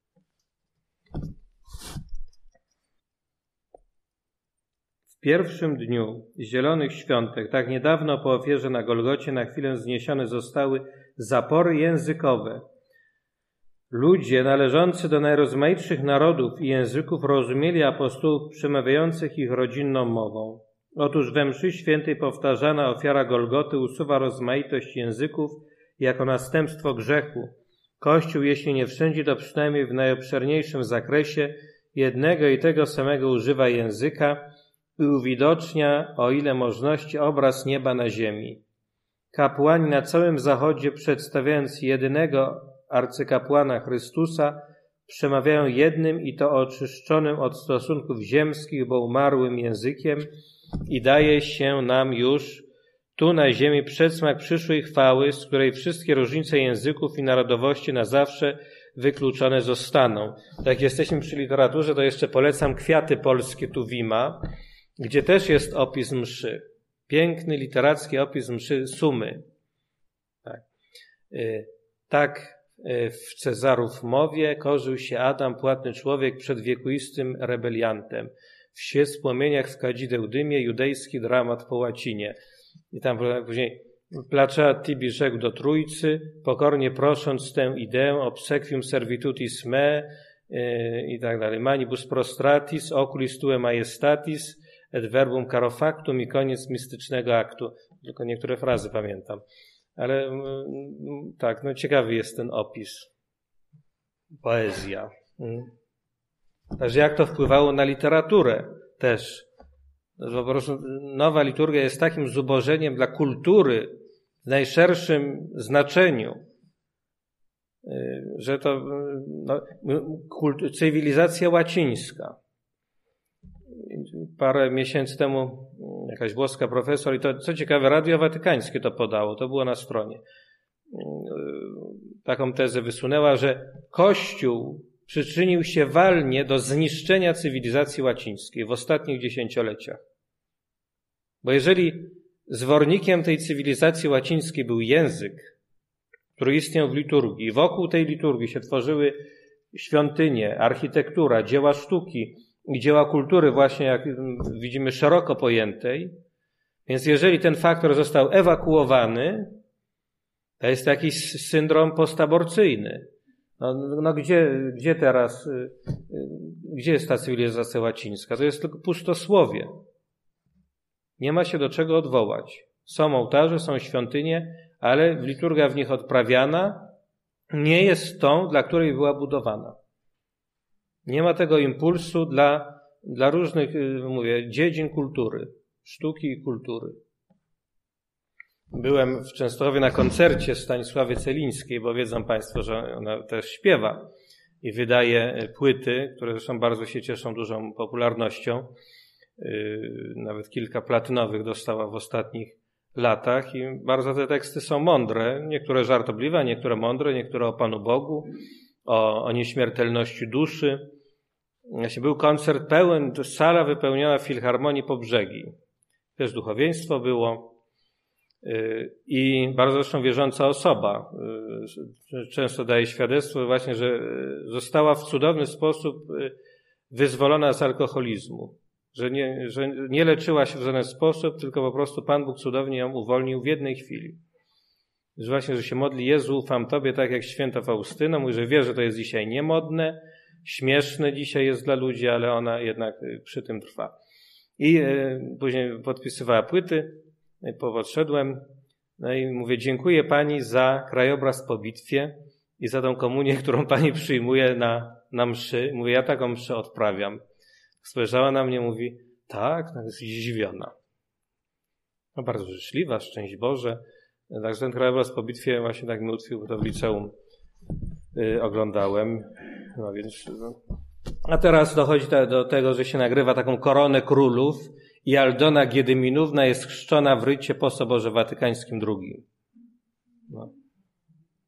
W pierwszym dniu Zielonych Świątek, tak niedawno po ofierze na Golgocie, na chwilę zniesione zostały zapory językowe. Ludzie należący do najrozmaitszych narodów i języków rozumieli apostołów przemawiających ich rodzinną mową. Otóż we mszy świętej powtarzana ofiara Golgoty usuwa rozmaitość języków jako następstwo grzechu. Kościół, jeśli nie wszędzie, to przynajmniej w najobszerniejszym zakresie jednego i tego samego używa języka i uwidocznia, o ile możności, obraz nieba na ziemi. Kapłani na całym Zachodzie, przedstawiając jedynego arcykapłana Chrystusa, przemawiają jednym i to oczyszczonym od stosunków ziemskich, bo umarłym językiem i daje się nam już tu na ziemi przedsmak przyszłej chwały, z której wszystkie różnice języków i narodowości na zawsze wykluczone zostaną. Jak jesteśmy przy literaturze, to jeszcze polecam Kwiaty polskie Tuwima, gdzie też jest opis mszy. Piękny, literacki opis mszy Sumy. Tak w Cezarów mowie korzył się Adam, płatny człowiek, przed wiekuistym rebeliantem. W świec płomieniach, w kadzideł dymie, judejski dramat po łacinie. I tam później Placeat tibi rzekł do Trójcy, pokornie prosząc tę ideę obsequium servitutis me i tak dalej. Manibus prostratis, oculis tue majestatis, et verbum caro factum i koniec mistycznego aktu. Tylko niektóre frazy pamiętam. Ale tak, no ciekawy jest ten opis. Poezja. Także jak to wpływało na literaturę też. Po prostu nowa liturgia jest takim zubożeniem dla kultury w najszerszym znaczeniu, że to cywilizacja łacińska. Parę miesięcy temu jakaś włoska profesor, i to co ciekawe, Radio Watykańskie to podało, to było na stronie, taką tezę wysunęła, że Kościół przyczynił się walnie do zniszczenia cywilizacji łacińskiej w ostatnich dziesięcioleciach. Bo jeżeli zwornikiem tej cywilizacji łacińskiej był język, który istniał w liturgii, wokół tej liturgii się tworzyły świątynie, architektura, dzieła sztuki i dzieła kultury właśnie, jak widzimy, szeroko pojętej, więc jeżeli ten faktor został ewakuowany, to jest jakiś syndrom postaborcyjny. No gdzie teraz, gdzie jest ta cywilizacja łacińska? To jest tylko pustosłowie. Nie ma się do czego odwołać. Są ołtarze, są świątynie, ale liturgia w nich odprawiana nie jest tą, dla której była budowana. Nie ma tego impulsu dla różnych, dziedzin kultury, sztuki i kultury. Byłem w Częstochowie na koncercie Stanisławy Celińskiej, bo wiedzą Państwo, że ona też śpiewa i wydaje płyty, które zresztą bardzo się cieszą dużą popularnością. Nawet kilka platynowych dostała w ostatnich latach i bardzo te teksty są mądre, niektóre żartobliwe, niektóre mądre, niektóre o Panu Bogu, o nieśmiertelności duszy. Był koncert pełen, sala wypełniona w Filharmonii po brzegi. Też duchowieństwo było i bardzo zresztą wierząca osoba. Często daje świadectwo właśnie, że została w cudowny sposób wyzwolona z alkoholizmu. Że nie leczyła się w żaden sposób, tylko po prostu Pan Bóg cudownie ją uwolnił w jednej chwili. Że właśnie, że się modli: Jezu, ufam Tobie, tak jak święta Faustyna. Mówi, że wie, że to jest dzisiaj niemodne, śmieszne dzisiaj jest dla ludzi, ale ona jednak przy tym trwa. I później podpisywała płyty, podszedłem, no i mówię: dziękuję Pani za krajobraz po bitwie i za tą komunię, którą Pani przyjmuje na mszy. Mówię: ja taką mszę odprawiam. Spojrzała na mnie, mówi: tak, jest zdziwiona. No, bardzo życzliwa, szczęść Boże. Także ten krajobraz po bitwie właśnie tak mi utkwił, bo to w liceum oglądałem. No więc, A teraz dochodzi do tego, że się nagrywa taką koronę królów i Aldona Giedyminówna jest chrzczona w rycie po Soborze Watykańskim II. No.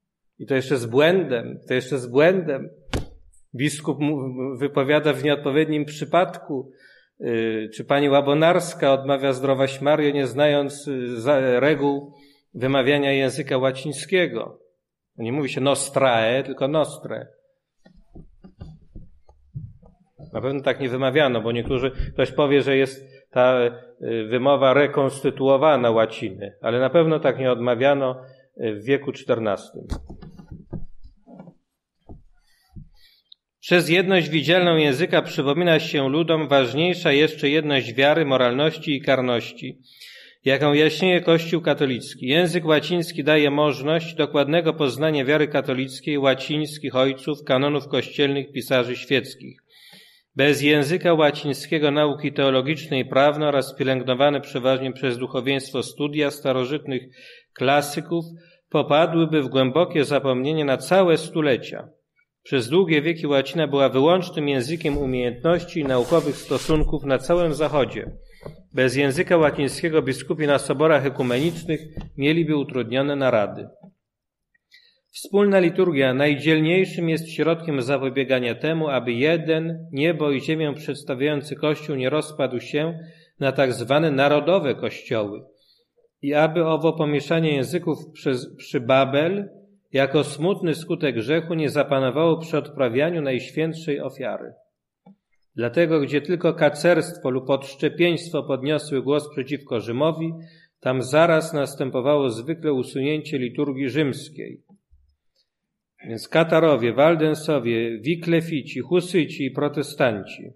I to jeszcze z błędem. Biskup wypowiada w nieodpowiednim przypadku, czy pani Łabonarska odmawia Zdrowaś Maryjo, nie znając reguł wymawiania języka łacińskiego. Nie mówi się nostrae, tylko nostre. Na pewno tak nie wymawiano, bo ktoś powie, że jest ta wymowa rekonstytuowana łaciny, ale na pewno tak nie odmawiano w wieku XIV. Przez jedność widzialną języka przypomina się ludom ważniejsza jeszcze jedność wiary, moralności i karności, jaką jaśnieje Kościół katolicki. Język łaciński daje możliwość dokładnego poznania wiary katolickiej, łacińskich ojców, kanonów kościelnych, pisarzy świeckich. Bez języka łacińskiego nauki teologiczne i prawne oraz pielęgnowane przeważnie przez duchowieństwo studia starożytnych klasyków popadłyby w głębokie zapomnienie na całe stulecia. Przez długie wieki łacina była wyłącznym językiem umiejętności i naukowych stosunków na całym Zachodzie. Bez języka łacińskiego biskupi na soborach ekumenicznych mieliby utrudnione narady. Wspólna liturgia najdzielniejszym jest środkiem zapobiegania temu, aby jeden niebo i ziemię przedstawiający Kościół nie rozpadł się na tak zwane narodowe kościoły i aby owo pomieszanie języków przy Babel jako smutny skutek grzechu nie zapanowało przy odprawianiu najświętszej ofiary. Dlatego, gdzie tylko kacerstwo lub odszczepieństwo podniosły głos przeciwko Rzymowi, tam zaraz następowało zwykle usunięcie liturgii rzymskiej. Więc Katarowie, Waldensowie, Wiklefici, Husyci i protestanci.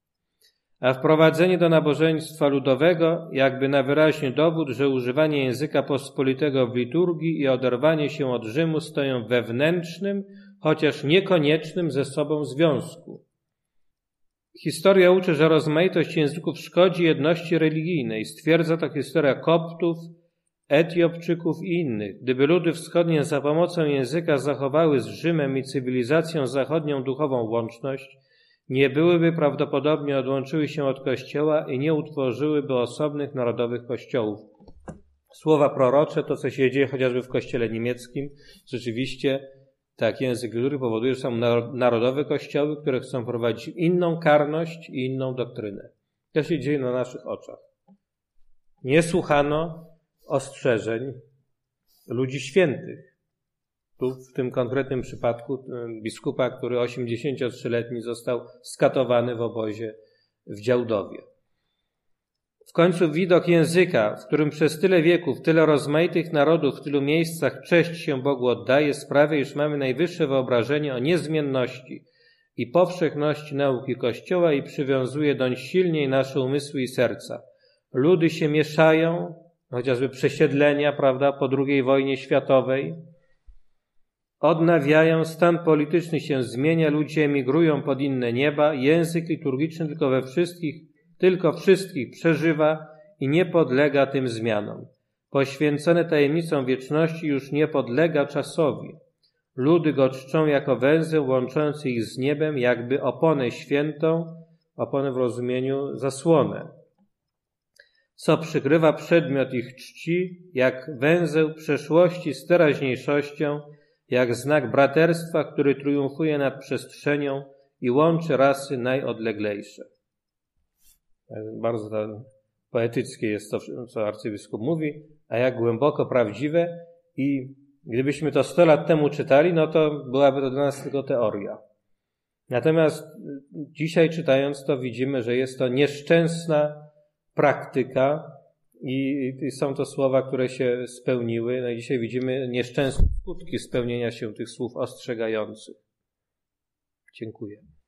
A wprowadzenie do nabożeństwa ludowego jakby na wyraźny dowód, że używanie języka pospolitego w liturgii i oderwanie się od Rzymu stoją w wewnętrznym, chociaż niekoniecznym ze sobą związku. Historia uczy, że rozmaitość języków szkodzi jedności religijnej. Stwierdza to historia Koptów, Etiopczyków i innych. Gdyby ludy wschodnie za pomocą języka zachowały z Rzymem i cywilizacją zachodnią duchową łączność, nie byłyby prawdopodobnie odłączyły się od Kościoła i nie utworzyłyby osobnych narodowych kościołów. Słowa prorocze, to co się dzieje chociażby w kościele niemieckim, rzeczywiście tak język liturgii powoduje, że są narodowe kościoły, które chcą prowadzić inną karność i inną doktrynę. To się dzieje na naszych oczach. Nie słuchano ostrzeżeń ludzi świętych. Tu w tym konkretnym przypadku biskupa, który 83-letni został skatowany w obozie w Działdowie. W końcu widok języka, w którym przez tyle wieków, tyle rozmaitych narodów, w tylu miejscach cześć się Bogu oddaje, sprawia, iż mamy najwyższe wyobrażenie o niezmienności i powszechności nauki Kościoła i przywiązuje doń silniej nasze umysły i serca. Ludy się mieszają, chociażby przesiedlenia, prawda, po II wojnie światowej, odnawiają, stan polityczny się zmienia, ludzie emigrują pod inne nieba, język liturgiczny tylko wszystkich przeżywa i nie podlega tym zmianom. Poświęcony tajemnicom wieczności już nie podlega czasowi. Ludy go czczą jako węzeł łączący ich z niebem, jakby oponę świętą, oponę w rozumieniu zasłonę, co przykrywa przedmiot ich czci, jak węzeł przeszłości z teraźniejszością, jak znak braterstwa, który triumfuje nad przestrzenią i łączy rasy najodleglejsze. Bardzo poetyckie jest to, co arcybiskup mówi, a jak głęboko prawdziwe i gdybyśmy to 100 lat temu czytali, no to byłaby to dla nas tylko teoria. Natomiast dzisiaj czytając to widzimy, że jest to nieszczęsna praktyka i są to słowa, które się spełniły. No i dzisiaj widzimy nieszczęsne skutki spełnienia się tych słów ostrzegających. Dziękuję.